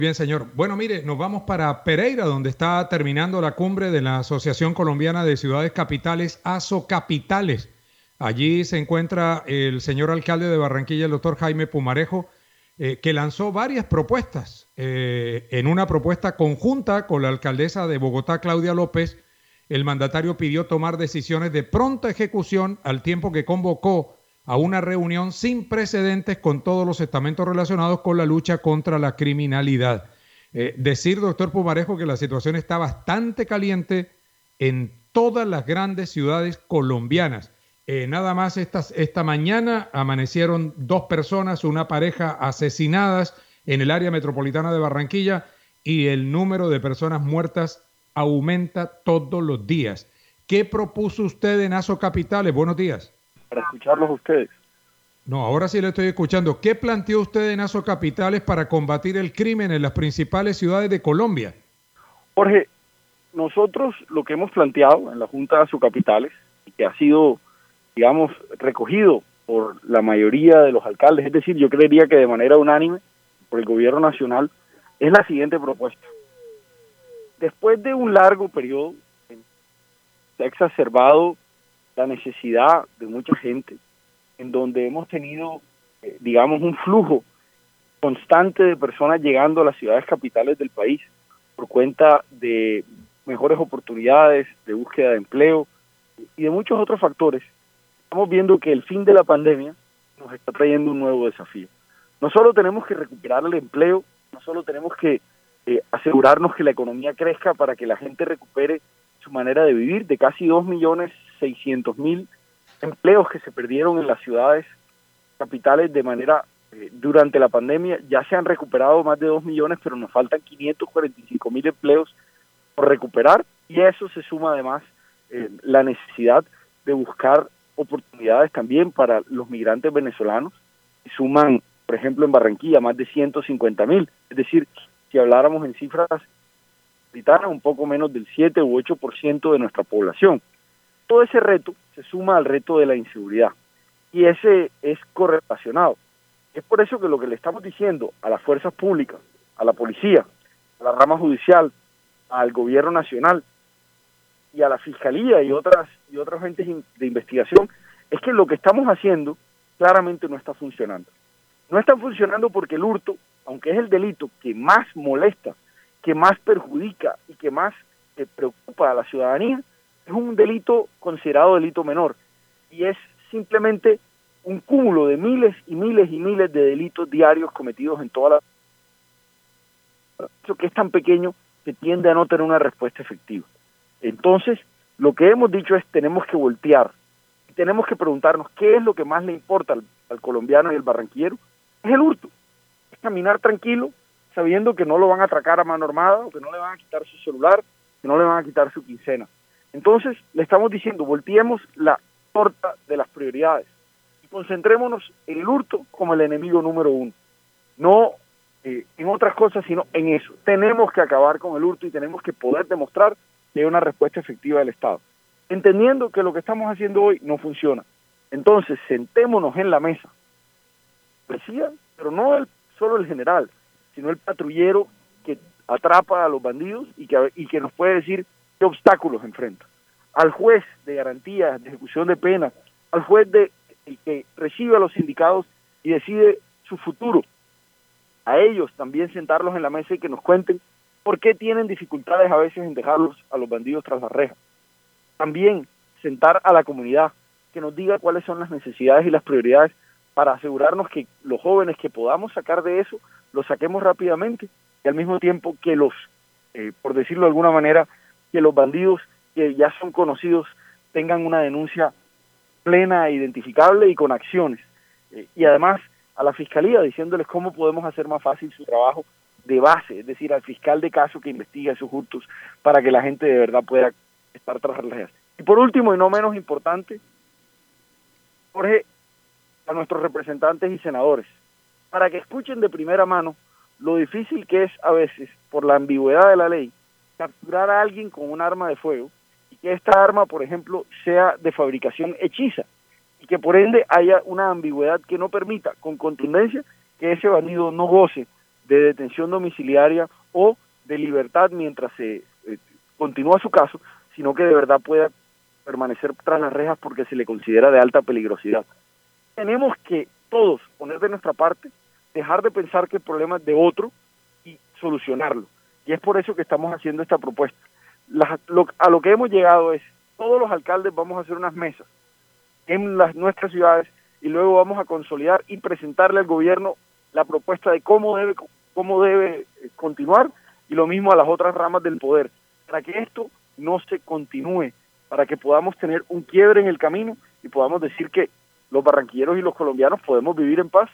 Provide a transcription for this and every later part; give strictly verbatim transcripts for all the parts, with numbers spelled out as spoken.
Bien, señor. Bueno, mire, nos vamos para Pereira, donde está terminando la cumbre de la Asociación Colombiana de Ciudades Capitales, ASOCapitales. Allí se encuentra el señor alcalde de Barranquilla, el doctor Jaime Pumarejo, eh, que lanzó varias propuestas. Eh, en una propuesta conjunta con la alcaldesa de Bogotá, Claudia López, el mandatario pidió tomar decisiones de pronta ejecución al tiempo que convocó a una reunión sin precedentes con todos los estamentos relacionados con la lucha contra la criminalidad. Eh, decir, doctor Pumarejo, que la situación está bastante caliente en todas las grandes ciudades colombianas. Eh, nada más esta, esta mañana amanecieron dos personas, una pareja asesinadas en el área metropolitana de Barranquilla y el número de personas muertas aumenta todos los días. ¿Qué propuso usted en ASOCapitales? Buenos días. Para escucharlos a ustedes. No, ahora sí le estoy escuchando. ¿Qué planteó usted en ASOCapitales para combatir el crimen en las principales ciudades de Colombia? Jorge, nosotros lo que hemos planteado en la Junta de ASOCapitales, y que ha sido, digamos, recogido por la mayoría de los alcaldes, es decir, yo creería que de manera unánime por el gobierno nacional, es la siguiente propuesta. Después de un largo periodo, se ha exacerbado la necesidad de mucha gente, en donde hemos tenido, eh, digamos, un flujo constante de personas llegando a las ciudades capitales del país por cuenta de mejores oportunidades, de búsqueda de empleo y de muchos otros factores. Estamos viendo que el fin de la pandemia nos está trayendo un nuevo desafío. No solo tenemos que recuperar el empleo, no solo tenemos que eh, asegurarnos que la economía crezca para que la gente recupere su manera de vivir, de casi dos millones seiscientos mil empleos que se perdieron en las ciudades capitales de manera eh, durante la pandemia. Ya se han recuperado más de dos millones, pero nos faltan quinientos cuarenta y cinco mil empleos por recuperar, y a eso se suma además eh, la necesidad de buscar oportunidades también para los migrantes venezolanos, que suman, por ejemplo, en Barranquilla más de ciento cincuenta mil, es decir, si habláramos en cifras un poco menos del siete u ocho por ciento de nuestra población. Todo ese reto se suma al reto de la inseguridad, y ese es correlacionado. Es por eso que lo que le estamos diciendo a las fuerzas públicas, a la policía, a la rama judicial, al gobierno nacional y a la fiscalía y otras y otras entes de investigación, es que lo que estamos haciendo claramente no está funcionando. No está funcionando porque el hurto, aunque es el delito que más molesta, que más perjudica y que más eh, preocupa a la ciudadanía, es un delito considerado delito menor, y es simplemente un cúmulo de miles y miles y miles de delitos diarios cometidos en toda la... Eso que es tan pequeño que tiende a no tener una respuesta efectiva. Entonces, lo que hemos dicho es tenemos que voltear, tenemos que preguntarnos qué es lo que más le importa al, al colombiano y al barranquillero. Es el hurto, es caminar tranquilo, sabiendo que no lo van a atracar a mano armada, o que no le van a quitar su celular, que no le van a quitar su quincena. Entonces, le estamos diciendo, volteemos la torta de las prioridades y concentrémonos en el hurto como el enemigo número uno. No eh, en otras cosas, sino en eso. Tenemos que acabar con el hurto y tenemos que poder demostrar que hay una respuesta efectiva del Estado, entendiendo que lo que estamos haciendo hoy no funciona. Entonces, sentémonos en la mesa, policía, pero no el, solo el general, sino el patrullero que atrapa a los bandidos y que, y que nos puede decir qué obstáculos enfrenta. Al juez de garantías, de ejecución de penas, al juez de el que recibe a los sindicados y decide su futuro. A ellos también sentarlos en la mesa y que nos cuenten por qué tienen dificultades a veces en dejarlos a los bandidos tras las rejas. También sentar a la comunidad, que nos diga cuáles son las necesidades y las prioridades para asegurarnos que los jóvenes que podamos sacar de eso, los saquemos rápidamente, y al mismo tiempo que los, eh, por decirlo de alguna manera, que los bandidos que ya son conocidos tengan una denuncia plena e identificable y con acciones. Eh, y además a la fiscalía diciéndoles cómo podemos hacer más fácil su trabajo de base, es decir, al fiscal de caso que investiga esos hurtos para que la gente de verdad pueda estar tras las rejas. Y por último, y no menos importante, Jorge, a nuestros representantes y senadores, para que escuchen de primera mano lo difícil que es a veces, por la ambigüedad de la ley, capturar a alguien con un arma de fuego, y que esta arma, por ejemplo, sea de fabricación hechiza, y que por ende haya una ambigüedad que no permita con contundencia que ese bandido no goce de detención domiciliaria o de libertad mientras se eh, continúa su caso, sino que de verdad pueda permanecer tras las rejas porque se le considera de alta peligrosidad. Tenemos que todos poner de nuestra parte, dejar de pensar que el problema es de otro y solucionarlo. Y es por eso que estamos haciendo esta propuesta. La, lo, a lo que hemos llegado es, todos los alcaldes vamos a hacer unas mesas en las, nuestras ciudades y luego vamos a consolidar y presentarle al gobierno la propuesta de cómo debe, cómo debe continuar, y lo mismo a las otras ramas del poder, para que esto no se continúe, para que podamos tener un quiebre en el camino y podamos decir que los barranquilleros y los colombianos podemos vivir en paz.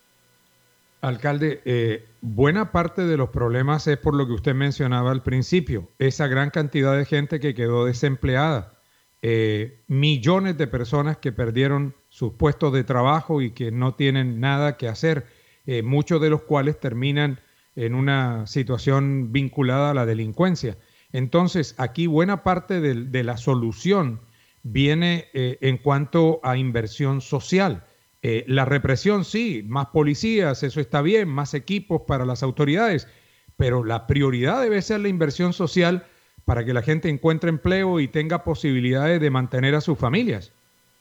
Alcalde, eh, buena parte de los problemas es por lo que usted mencionaba al principio, esa gran cantidad de gente que quedó desempleada, eh, millones de personas que perdieron sus puestos de trabajo y que no tienen nada que hacer, eh, muchos de los cuales terminan en una situación vinculada a la delincuencia. Entonces, aquí buena parte de, de la solución viene eh, en cuanto a inversión social. Eh, la represión sí, más policías, eso está bien, más equipos para las autoridades, pero la prioridad debe ser la inversión social para que la gente encuentre empleo y tenga posibilidades de mantener a sus familias.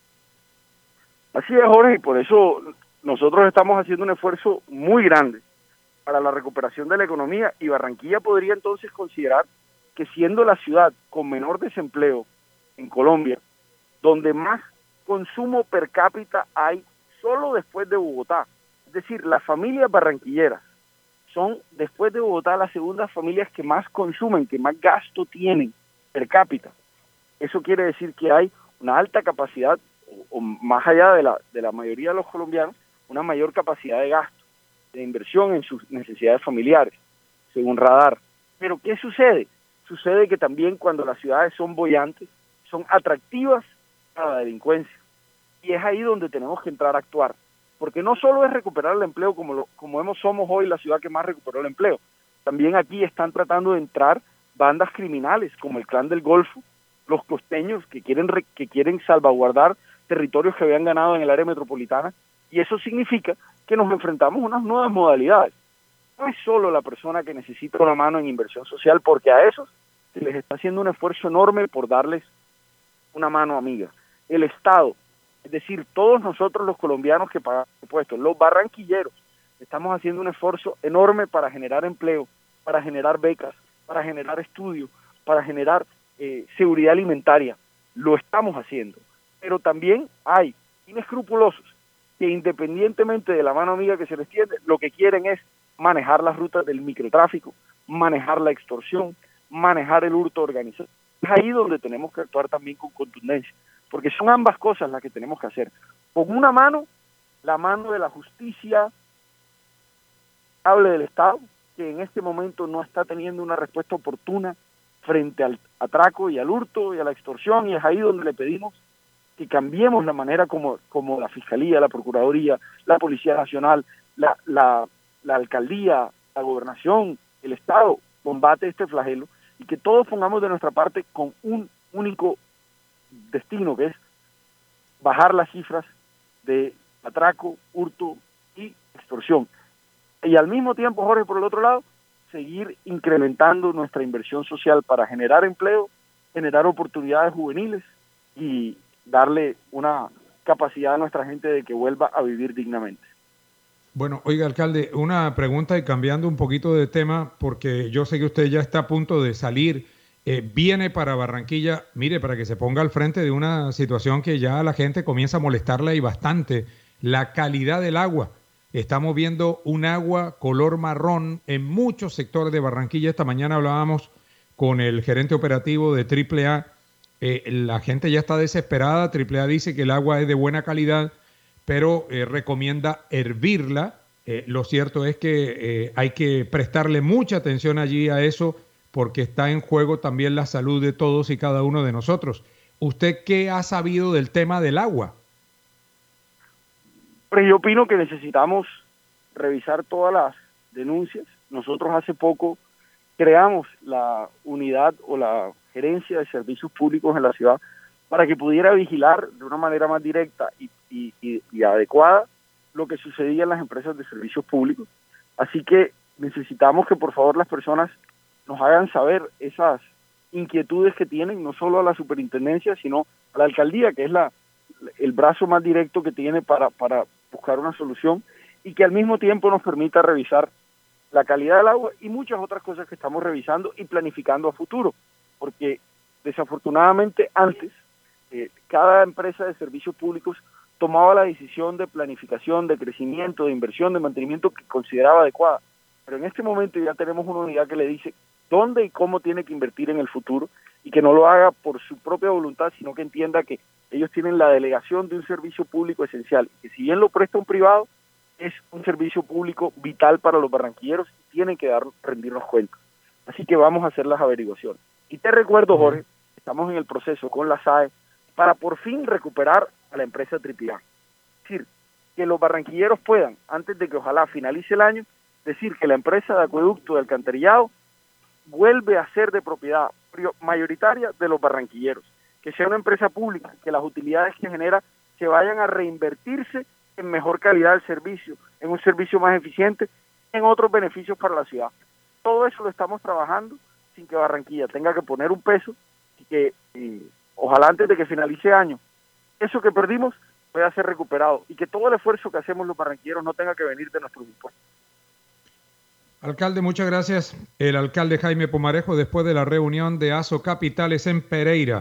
Así es, Jorge, y por eso nosotros estamos haciendo un esfuerzo muy grande para la recuperación de la economía, y Barranquilla podría entonces considerar que, siendo la ciudad con menor desempleo en Colombia, donde más consumo per cápita hay solo después de Bogotá, es decir, las familias barranquilleras son, después de Bogotá, las segundas familias que más consumen, que más gasto tienen per cápita. Eso quiere decir que hay una alta capacidad, o, o más allá de la, de la mayoría de los colombianos, una mayor capacidad de gasto, de inversión en sus necesidades familiares, según Radar. Pero ¿qué sucede? Sucede que también cuando las ciudades son boyantes, son atractivas para la delincuencia. Y es ahí donde tenemos que entrar a actuar. Porque no solo es recuperar el empleo como, lo, como hemos, somos hoy la ciudad que más recuperó el empleo. También aquí están tratando de entrar bandas criminales como el Clan del Golfo, los costeños que quieren, que quieren salvaguardar territorios que habían ganado en el área metropolitana. Y eso significa que nos enfrentamos a unas nuevas modalidades. No es solo la persona que necesita una mano en inversión social, porque a esos se les está haciendo un esfuerzo enorme por darles una mano amiga. El Estado, es decir, todos nosotros los colombianos que pagamos impuestos, los barranquilleros, estamos haciendo un esfuerzo enorme para generar empleo, para generar becas, para generar estudios, para generar eh, seguridad alimentaria. Lo estamos haciendo. Pero también hay inescrupulosos que, independientemente de la mano amiga que se les tiende, lo que quieren es manejar las rutas del microtráfico, manejar la extorsión, manejar el hurto organizado. Es ahí donde tenemos que actuar también con contundencia, porque son ambas cosas las que tenemos que hacer. Con una mano, la mano de la justicia hable del Estado, que en este momento no está teniendo una respuesta oportuna frente al atraco y al hurto y a la extorsión, y es ahí donde le pedimos que cambiemos la manera como, como la Fiscalía, la Procuraduría, la Policía Nacional, la, la, la Alcaldía, la Gobernación, el Estado combate este flagelo, y que todos pongamos de nuestra parte con un único destino, que es bajar las cifras de atraco, hurto y extorsión. Y al mismo tiempo, Jorge, por el otro lado, seguir incrementando nuestra inversión social para generar empleo, generar oportunidades juveniles y darle una capacidad a nuestra gente de que vuelva a vivir dignamente. Bueno, oiga, alcalde, una pregunta y cambiando un poquito de tema, porque yo sé que usted ya está a punto de salir, eh, viene para Barranquilla, mire, para que se ponga al frente de una situación que ya a la gente comienza a molestarle y bastante, la calidad del agua. Estamos viendo un agua color marrón en muchos sectores de Barranquilla. Esta mañana hablábamos con el gerente operativo de triple A. Eh, la gente ya está desesperada. triple A dice que el agua es de buena calidad, pero eh, recomienda hervirla. Eh, lo cierto es que eh, hay que prestarle mucha atención allí a eso, porque está en juego también la salud de todos y cada uno de nosotros. ¿Usted qué ha sabido del tema del agua? Pues yo opino que necesitamos revisar todas las denuncias. Nosotros hace poco creamos la unidad o la gerencia de servicios públicos en la ciudad para que pudiera vigilar de una manera más directa y, y, y, y adecuada lo que sucedía en las empresas de servicios públicos. Así que necesitamos que por favor las personas nos hagan saber esas inquietudes que tienen, no solo a la superintendencia, sino a la alcaldía, que es la el brazo más directo que tiene para, para buscar una solución, y que al mismo tiempo nos permita revisar la calidad del agua y muchas otras cosas que estamos revisando y planificando a futuro, porque desafortunadamente antes eh, cada empresa de servicios públicos tomaba la decisión de planificación, de crecimiento, de inversión, de mantenimiento que consideraba adecuada, pero en este momento ya tenemos una unidad que le dice dónde y cómo tiene que invertir en el futuro, y que no lo haga por su propia voluntad, sino que entienda que ellos tienen la delegación de un servicio público esencial, que si bien lo presta un privado, es un servicio público vital para los barranquilleros y tienen que dar, rendirnos cuenta. Así que vamos a hacer las averiguaciones. Y te recuerdo, Jorge, estamos en el proceso con la S A E para por fin recuperar a la empresa Triple A. Es decir, que los barranquilleros puedan, antes de que ojalá finalice el año, decir que la empresa de acueducto de alcantarillado vuelve a ser de propiedad mayoritaria de los barranquilleros, que sea una empresa pública, que las utilidades que genera se vayan a reinvertirse en mejor calidad del servicio, en un servicio más eficiente, en otros beneficios para la ciudad. Todo eso lo estamos trabajando sin que Barranquilla tenga que poner un peso y que y, ojalá antes de que finalice el año, eso que perdimos pueda ser recuperado y que todo el esfuerzo que hacemos los barranquilleros no tenga que venir de nuestros impuestos. Alcalde, muchas gracias. El alcalde Jaime Pumarejo, después de la reunión de Aso Capitales en Pereira.